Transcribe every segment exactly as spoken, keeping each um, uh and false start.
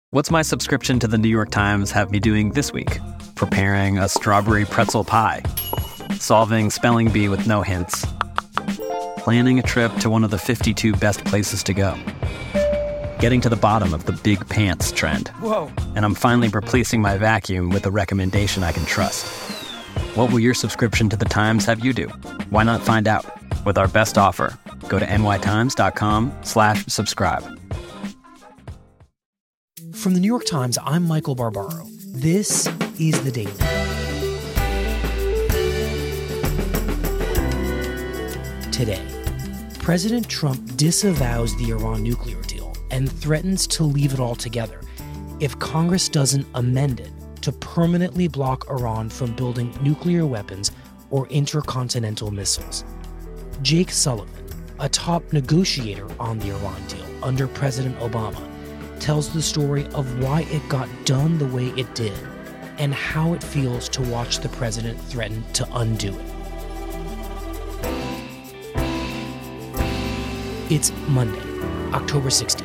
What's my subscription to the New York Times have me doing this week? Preparing a strawberry pretzel pie, solving spelling bee with no hints, planning a trip to one of the fifty-two best places to go, getting to the bottom of the big pants trend. Whoa. And I'm finally replacing my vacuum with a recommendation I can trust. What will your subscription to the Times have you do? Why not find out? With our best offer, go to nytimes.com slash subscribe. From the New York Times, I'm Michael Barbaro. This is The Daily. Today, President Trump disavows the Iran nuclear deal and threatens to leave it altogether if Congress doesn't amend it to permanently block Iran from building nuclear weapons or intercontinental missiles. Jake Sullivan, a top negotiator on the Iran deal under President Obama, tells the story of why it got done the way it did and how it feels to watch the president threaten to undo it. It's Monday, October sixteenth.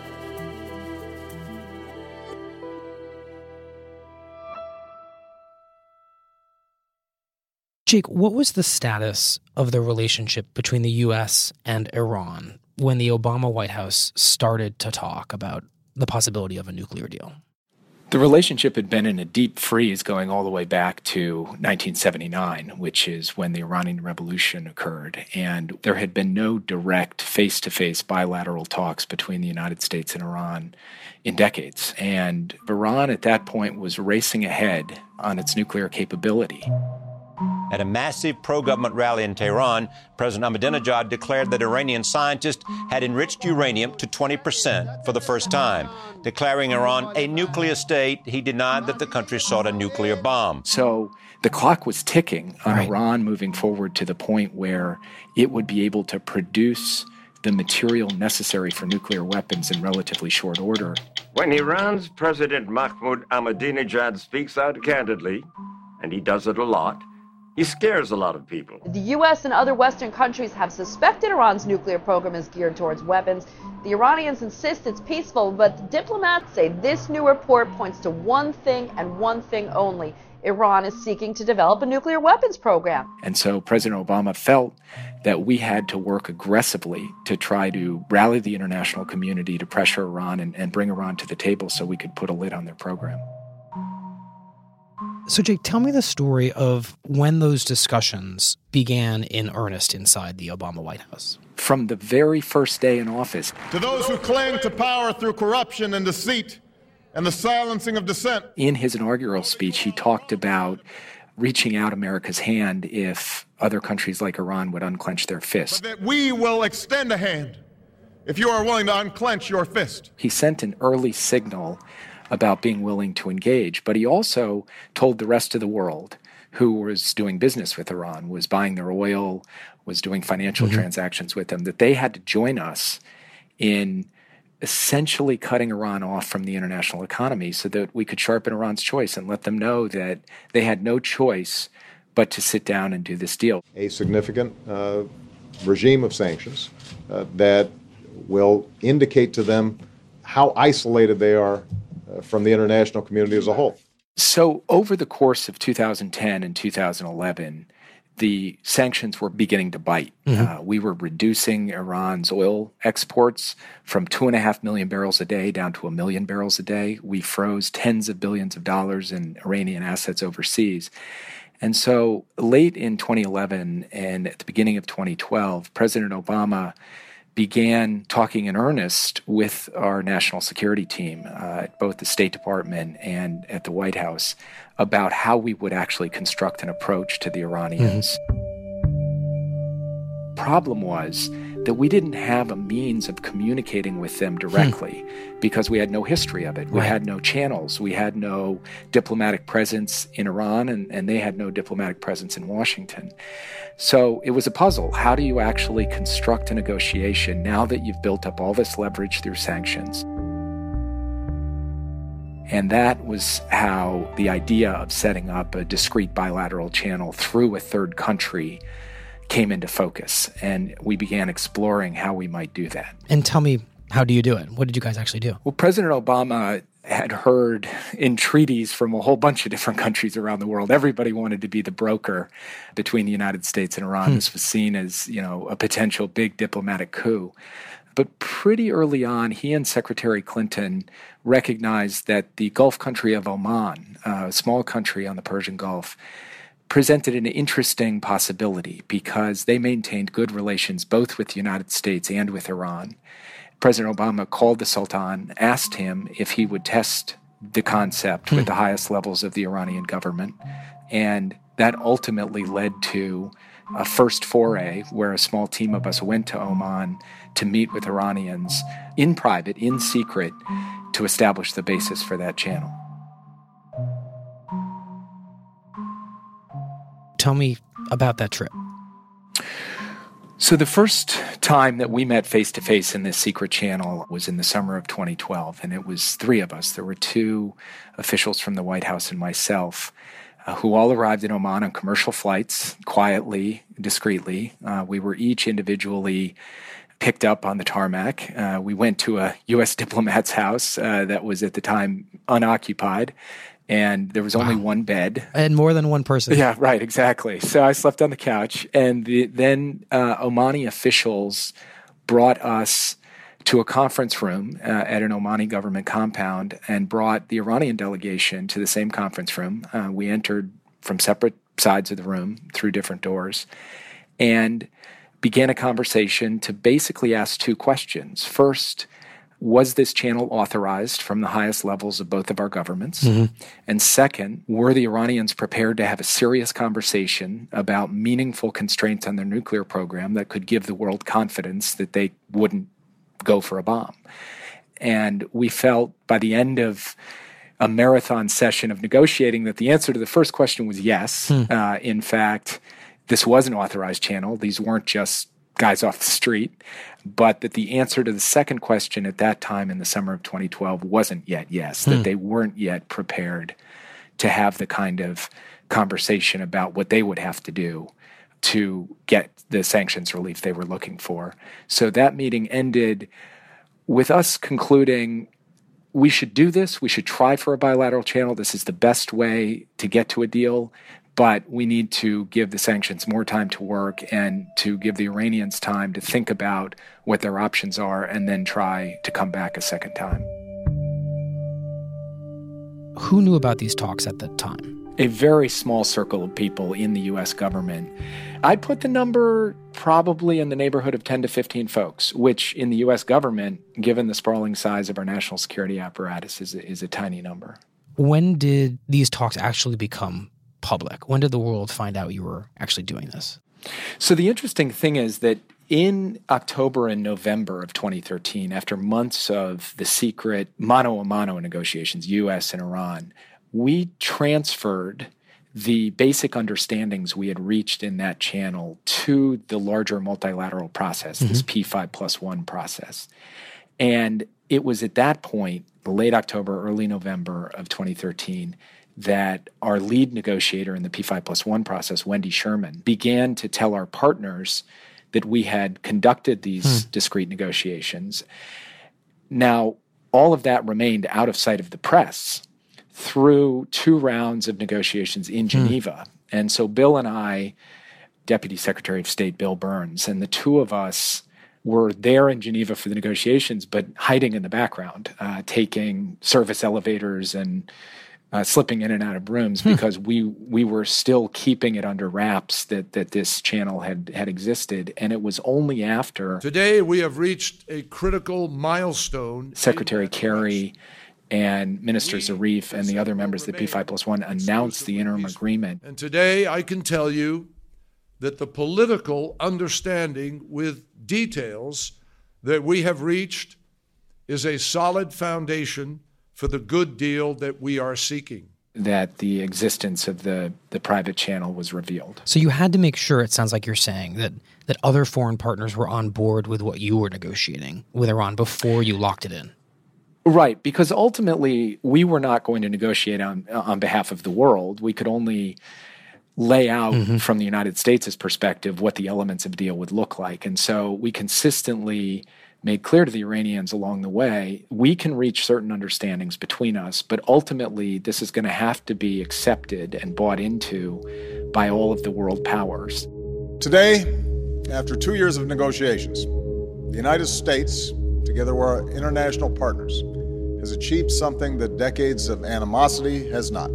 Jake, what was the status of the relationship between the U S and Iran when the Obama White House started to talk about the possibility of a nuclear deal? The relationship had been in a deep freeze going all the way back to nineteen seventy-nine, which is when the Iranian Revolution occurred. And there had been no direct face-to-face bilateral talks between the United States and Iran in decades. And Iran at that point was racing ahead on its nuclear capability. At a massive pro-government rally in Tehran, President Ahmadinejad declared that Iranian scientists had enriched uranium to twenty percent for the first time. Declaring Iran a nuclear state, he denied that the country sought a nuclear bomb. So the clock was ticking on Right. Iran moving forward to the point where it would be able to produce the material necessary for nuclear weapons in relatively short order. When Iran's President Mahmoud Ahmadinejad speaks out candidly, and he does it a lot, he scares a lot of people. The U S and other Western countries have suspected Iran's nuclear program is geared towards weapons. The Iranians insist it's peaceful, but diplomats say this new report points to one thing and one thing only. Iran is seeking to develop a nuclear weapons program. And so President Obama felt that we had to work aggressively to try to rally the international community to pressure Iran and, and bring Iran to the table so we could put a lid on their program. So, Jake, tell me the story of when those discussions began in earnest inside the Obama White House. From the very first day in office. To those who cling to power through corruption and deceit and the silencing of dissent. In his inaugural speech, he talked about reaching out America's hand if other countries like Iran would unclench their fist. But that we will extend a hand if you are willing to unclench your fist. He sent an early signal about being willing to engage, but he also told the rest of the world who was doing business with Iran, was buying their oil, was doing financial mm-hmm. transactions with them, that they had to join us in essentially cutting Iran off from the international economy so that we could sharpen Iran's choice and let them know that they had no choice but to sit down and do this deal. A significant uh, regime of sanctions uh, that will indicate to them how isolated they are uh, from the international community as a whole. So over the course of two thousand ten and two thousand eleven, the sanctions were beginning to bite. Mm-hmm. Uh, we were reducing Iran's oil exports from two and a half million barrels a day down to a million barrels a day. We froze tens of billions of dollars in Iranian assets overseas. And so late in twenty eleven and at the beginning of twenty twelve, President Obama began talking in earnest with our national security team uh, at both the State Department and at the White House about how we would actually construct an approach to the Iranians. Mm-hmm. Problem was that we didn't have a means of communicating with them directly hmm. because we had no history of it. We right. had no channels. We had no diplomatic presence in Iran, and, and they had no diplomatic presence in Washington. So it was a puzzle. How do you actually construct a negotiation now that you've built up all this leverage through sanctions? And that was how the idea of setting up a discrete bilateral channel through a third country came into focus. And we began exploring how we might do that. And tell me, how do you do it? What did you guys actually do? Well, President Obama had heard entreaties from a whole bunch of different countries around the world. Everybody wanted to be the broker between the United States and Iran. Hmm. This was seen as, you know, a potential big diplomatic coup. But pretty early on, he and Secretary Clinton recognized that the Gulf country of Oman, a small country on the Persian Gulf, presented an interesting possibility because they maintained good relations both with the United States and with Iran. President Obama called the Sultan, asked him if he would test the concept with the highest levels of the Iranian government, and that ultimately led to a first foray where a small team of us went to Oman to meet with Iranians in private, in secret, to establish the basis for that channel. Tell me about that trip. So the first time that we met face-to-face in this secret channel was in the summer of twenty twelve, and it was three of us. There were two officials from the White House and myself, uh, who all arrived in Oman on commercial flights, quietly, discreetly. Uh, we were each individually picked up on the tarmac. Uh, we went to a U S diplomat's house uh, that was at the time unoccupied, and there was only wow. one bed. And more than one person. Yeah, right, exactly. So I slept on the couch, and the, then uh, Omani officials brought us to a conference room uh, at an Omani government compound and brought the Iranian delegation to the same conference room. Uh, we entered from separate sides of the room through different doors and began a conversation to basically ask two questions. First, was this channel authorized from the highest levels of both of our governments? Mm-hmm. And second, were the Iranians prepared to have a serious conversation about meaningful constraints on their nuclear program that could give the world confidence that they wouldn't go for a bomb? And we felt by the end of a marathon session of negotiating that the answer to the first question was yes. Hmm. Uh, in fact, this was an authorized channel. These weren't just guys off the street, but that the answer to the second question at that time in the summer of twenty twelve wasn't yet yes, hmm. that they weren't yet prepared to have the kind of conversation about what they would have to do to get the sanctions relief they were looking for. So that meeting ended with us concluding we should do this, we should try for a bilateral channel, this is the best way to get to a deal, but we need to give the sanctions more time to work and to give the Iranians time to think about what their options are and then try to come back a second time. Who knew about these talks at that time? A very small circle of people in the U S government. I'd put the number probably in the neighborhood of ten to fifteen folks, which in the U S government, given the sprawling size of our national security apparatus, is a, is a tiny number. When did these talks actually become public? When did the world find out you were actually doing this? So the interesting thing is that in October and November of twenty thirteen, after months of the secret mano-a-mano negotiations, U S and Iran, we transferred the basic understandings we had reached in that channel to the larger multilateral process, mm-hmm. this P five plus one process. And it was at that point, late October, early November of twenty thirteen, that our lead negotiator in the P five plus one process, Wendy Sherman, began to tell our partners that we had conducted these hmm. discrete negotiations. Now, all of that remained out of sight of the press through two rounds of negotiations in Geneva. Hmm. And so Bill and I, Deputy Secretary of State Bill Burns, and the two of us were there in Geneva for the negotiations, but hiding in the background, uh, taking service elevators and Uh, slipping in and out of rooms hmm. because we we were still keeping it under wraps that that this channel had had existed. And it was only after today we have reached a critical milestone. Secretary Kerry and Minister Zarif and the other members of the P five plus one announced the interim agreement. And today I can tell you that the political understanding with details that we have reached is a solid foundation for the good deal that we are seeking. That the existence of the, the private channel was revealed. So you had to make sure, it sounds like you're saying, that, that other foreign partners were on board with what you were negotiating with Iran before you locked it in. Right, because ultimately we were not going to negotiate on, on behalf of the world. We could only lay out mm-hmm. from the United States' perspective what the elements of the deal would look like. And so we consistently made clear to the Iranians along the way, we can reach certain understandings between us, but ultimately this is going to have to be accepted and bought into by all of the world powers. Today, after two years of negotiations, the United States, together with our international partners, has achieved something that decades of animosity has not.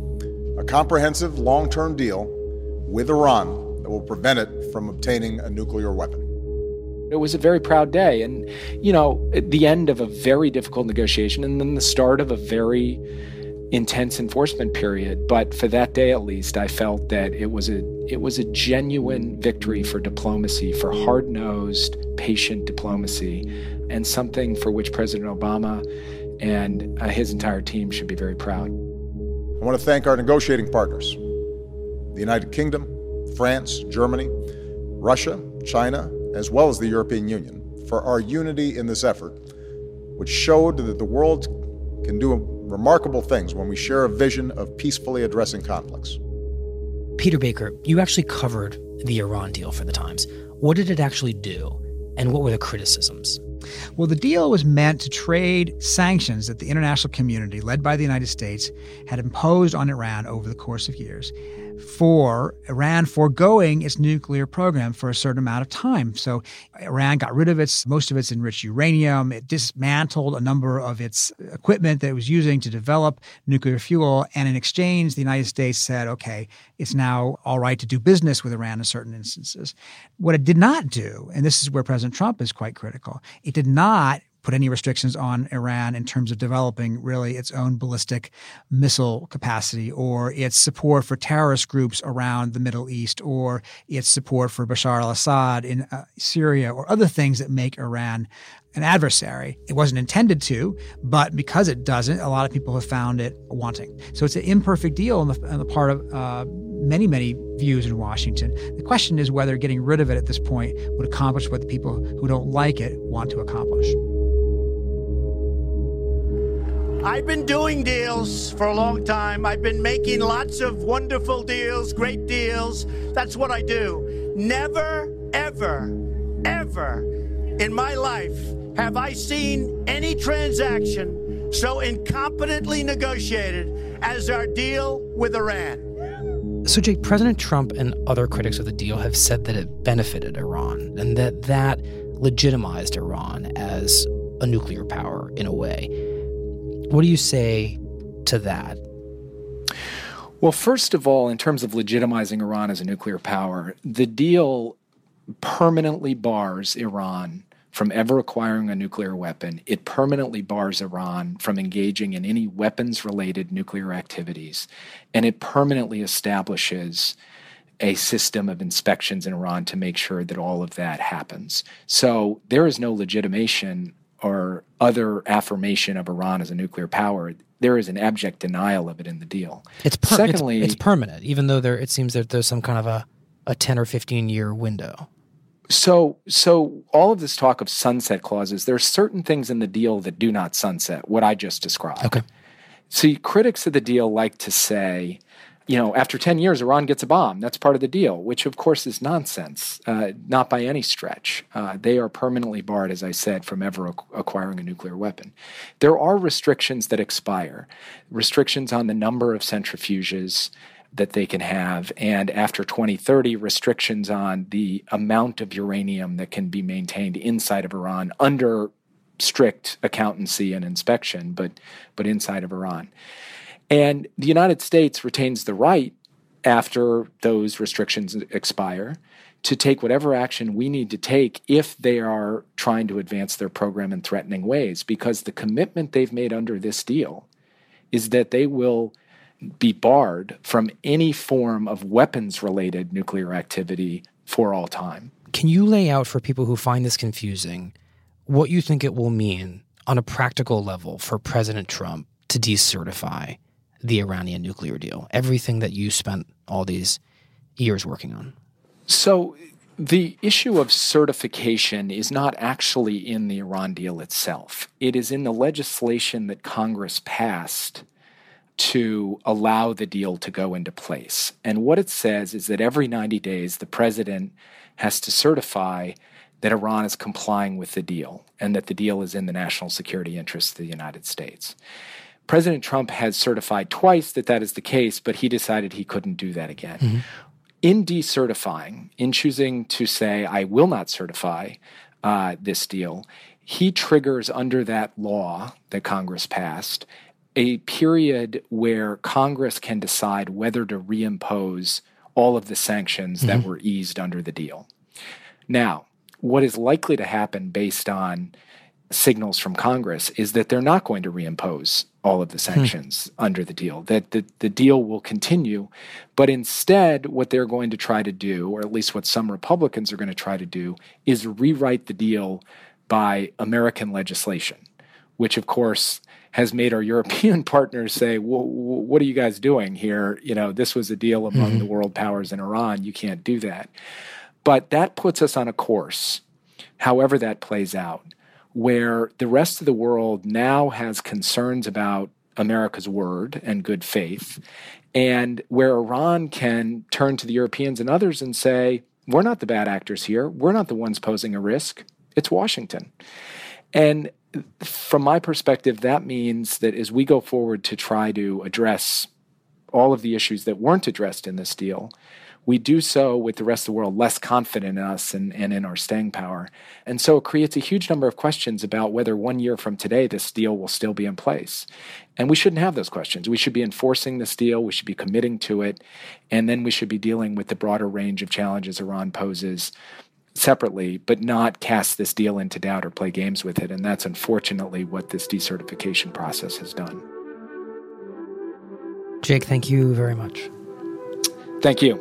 A comprehensive long-term deal with Iran that will prevent it from obtaining a nuclear weapon. It was a very proud day and, you know, at the end of a very difficult negotiation and then the start of a very intense enforcement period. But for that day, at least, I felt that it was a it was a genuine victory for diplomacy, for hard-nosed, patient diplomacy, and something for which President Obama and uh, his entire team should be very proud. I want to thank our negotiating partners, the United Kingdom, France, Germany, Russia, China, as well as the European Union, for our unity in this effort, which showed that the world can do remarkable things when we share a vision of peacefully addressing conflicts. Peter Baker, you actually covered the Iran deal for the Times. What did it actually do, and what were the criticisms? Well, the deal was meant to trade sanctions that the international community, led by the United States, had imposed on Iran over the course of years for Iran foregoing its nuclear program for a certain amount of time. So Iran got rid of its most of its enriched uranium. It dismantled a number of its equipment that it was using to develop nuclear fuel. And in exchange, the United States said, okay, it's now all right to do business with Iran in certain instances. What it did not do, and this is where President Trump is quite critical, it did not put any restrictions on Iran in terms of developing really its own ballistic missile capacity or its support for terrorist groups around the Middle East or its support for Bashar al-Assad in uh, Syria or other things that make Iran an adversary. It wasn't intended to, but because it doesn't, a lot of people have found it wanting. So it's an imperfect deal on the, on the part of uh, many, many views in Washington. The question is whether getting rid of it at this point would accomplish what the people who don't like it want to accomplish. I've been doing deals for a long time. I've been making lots of wonderful deals, great deals. That's what I do. Never, ever, ever in my life have I seen any transaction so incompetently negotiated as our deal with Iran. So, Jake, President Trump and other critics of the deal have said that it benefited Iran and that that legitimized Iran as a nuclear power in a way. What do you say to that? Well, first of all, in terms of legitimizing Iran as a nuclear power, the deal permanently bars Iran from ever acquiring a nuclear weapon. It permanently bars Iran from engaging in any weapons-related nuclear activities. And it permanently establishes a system of inspections in Iran to make sure that all of that happens. So there is no legitimation or other affirmation of Iran as a nuclear power. There is an abject denial of it in the deal. It's per- Secondly, it's, it's permanent, even though there it seems that there's some kind of a, a ten or fifteen year window. So, so all of this talk of sunset clauses, there are certain things in the deal that do not sunset, what I just described. Okay. See, critics of the deal like to say, you know, after ten years, Iran gets a bomb. That's part of the deal, which, of course, is nonsense, uh, not by any stretch. Uh, they are permanently barred, as I said, from ever ac- acquiring a nuclear weapon. There are restrictions that expire, restrictions on the number of centrifuges that they can have, and after twenty thirty, restrictions on the amount of uranium that can be maintained inside of Iran under strict accountancy and inspection, but but inside of Iran. And the United States retains the right, after those restrictions expire, to take whatever action we need to take if they are trying to advance their program in threatening ways, because the commitment they've made under this deal is that they will be barred from any form of weapons-related nuclear activity for all time. Can you lay out for people who find this confusing what you think it will mean on a practical level for President Trump to decertify the Iranian nuclear deal, everything that you spent all these years working on? So the issue of certification is not actually in the Iran deal itself. It is in the legislation that Congress passed to allow the deal to go into place. And what it says is that every ninety days, the president has to certify that Iran is complying with the deal and that the deal is in the national security interests of the United States. President Trump has certified twice that that is the case, but he decided he couldn't do that again. Mm-hmm. In decertifying, in choosing to say, I will not certify uh, this deal, he triggers under that law that Congress passed a period where Congress can decide whether to reimpose all of the sanctions mm-hmm. that were eased under the deal. Now, what is likely to happen based on signals from Congress is that they're not going to reimpose all of the sanctions hmm. under the deal, that the, the deal will continue. But instead, what they're going to try to do, or at least what some Republicans are going to try to do, is rewrite the deal by American legislation, which, of course, has made our European partners say, well, what are you guys doing here? You know, this was a deal among mm-hmm. the world powers and Iran. You can't do that. But that puts us on a course, however that plays out, where the rest of the world now has concerns about America's word and good faith, and where Iran can turn to the Europeans and others and say, we're not the bad actors here. We're not the ones posing a risk. It's Washington. And from my perspective, that means that as we go forward to try to address all of the issues that weren't addressed in this deal, we do so with the rest of the world less confident in us and, and in our staying power. And so it creates a huge number of questions about whether one year from today this deal will still be in place. And we shouldn't have those questions. We should be enforcing this deal. We should be committing to it. And then we should be dealing with the broader range of challenges Iran poses separately, but not cast this deal into doubt or play games with it. And that's unfortunately what this decertification process has done. Jake, thank you very much. Thank you.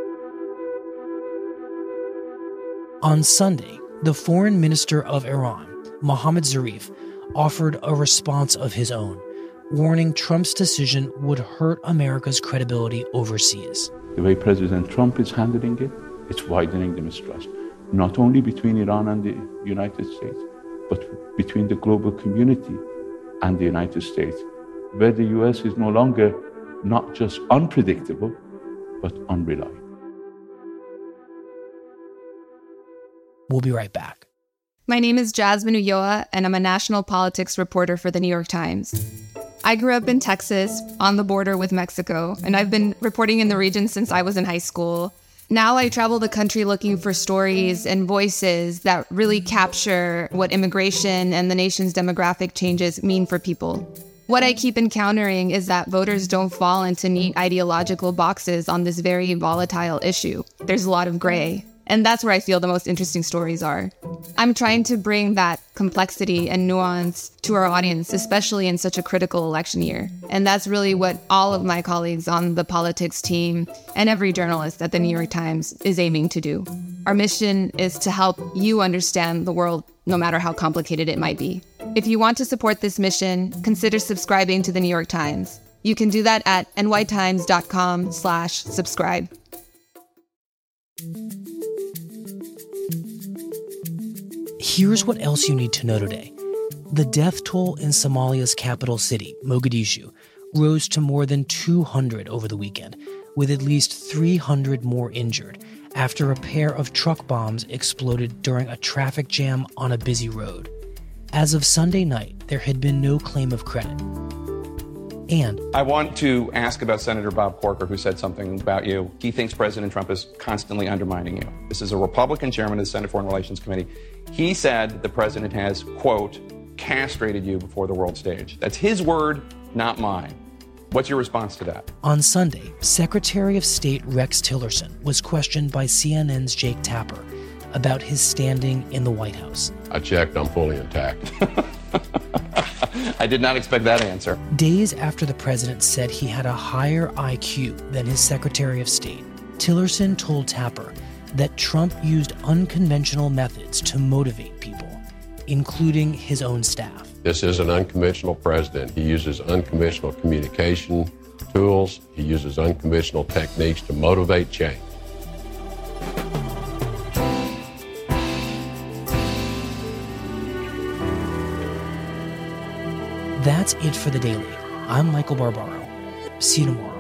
On Sunday, the foreign minister of Iran, Mohammad Zarif, offered a response of his own, warning Trump's decision would hurt America's credibility overseas. The way President Trump is handling it, it's widening the mistrust, not only between Iran and the United States, but between the global community and the United States, where the U S is no longer not just unpredictable, but unreliable. We'll be right back. My name is Jasmine Ulloa, and I'm a national politics reporter for The New York Times. I grew up in Texas, on the border with Mexico, and I've been reporting in the region since I was in high school. Now I travel the country looking for stories and voices that really capture what immigration and the nation's demographic changes mean for people. What I keep encountering is that voters don't fall into neat ideological boxes on this very volatile issue. There's a lot of gray. And that's where I feel the most interesting stories are. I'm trying to bring that complexity and nuance to our audience, especially in such a critical election year. And that's really what all of my colleagues on the politics team and every journalist at the New York Times is aiming to do. Our mission is to help you understand the world, no matter how complicated it might be. If you want to support this mission, consider subscribing to the New York Times. You can do that at nytimes.com slash subscribe. Here's what else you need to know today. The death toll in Somalia's capital city, Mogadishu, rose to more than two hundred over the weekend, with at least three hundred more injured after a pair of truck bombs exploded during a traffic jam on a busy road. As of Sunday night, there had been no claim of credit. And I want to ask about Senator Bob Corker, who said something about you. He thinks President Trump is constantly undermining you. This is a Republican chairman of the Senate Foreign Relations Committee. He said the president has, quote, castrated you before the world stage. That's his word, not mine. What's your response to that? On Sunday, Secretary of State Rex Tillerson was questioned by C N N's Jake Tapper about his standing in the White House. I checked, I'm fully intact. I did not expect that answer. Days after the president said he had a higher I Q than his Secretary of State, Tillerson told Tapper that Trump used unconventional methods to motivate people, including his own staff. This is an unconventional president. He uses unconventional communication tools. He uses unconventional techniques to motivate change. That's it for The Daily. I'm Michael Barbaro. See you tomorrow.